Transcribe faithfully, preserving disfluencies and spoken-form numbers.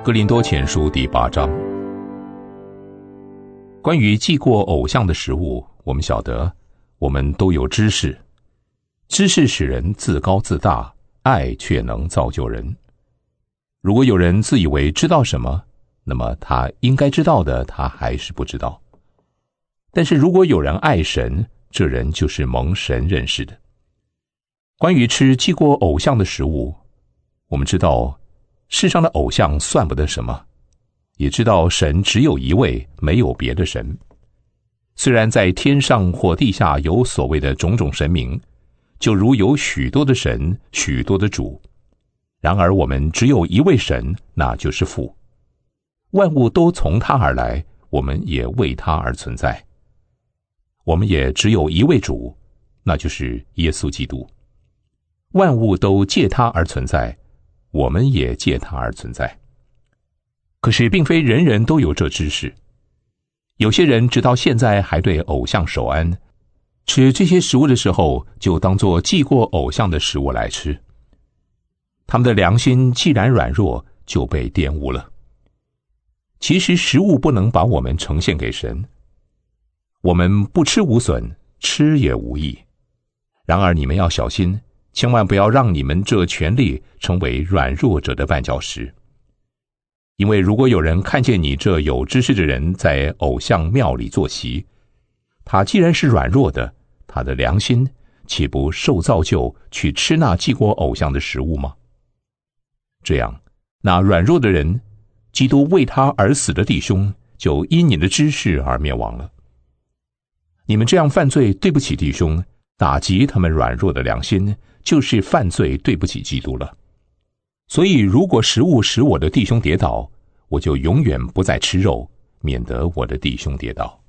哥林多前书第八章，关于祭过偶像的食物，我们晓得，我们都有知识。知识使人自高自大，爱却能造就人。如果有人自以为知道什么，那么他应该知道的，他还是不知道。但是如果有人爱神，这人就是蒙神认识的。关于吃祭过偶像的食物，我们知道世上的偶像算不得什么，也知道神只有一位，没有别的神。虽然在天上或地下有所谓的种种神明，就如有许多的神，许多的主，然而我们只有一位神，那就是父。万物都从他而来，我们也为他而存在。我们也只有一位主，那就是耶稣基督。万物都借他而存在，我们也借他而存在。可是并非人人都有这知识，有些人直到现在还对偶像守安，吃这些食物的时候就当作祭过偶像的食物来吃。他们的良心既然软弱，就被玷污了。其实食物不能把我们呈现给神，我们不吃无损，吃也无益。然而你们要小心，千万不要让你们这权力成为软弱者的绊脚石。因为如果有人看见你这有知识的人在偶像庙里坐席，他既然是软弱的，他的良心岂不受造就去吃那祭过偶像的食物吗？这样，那软弱的人，基督为他而死的弟兄，就因你的知识而灭亡了。你们这样犯罪对不起弟兄，打击他们软弱的良心，就是犯罪对不起基督了。所以如果食物使我的弟兄跌倒，我就永远不再吃肉，免得我的弟兄跌倒。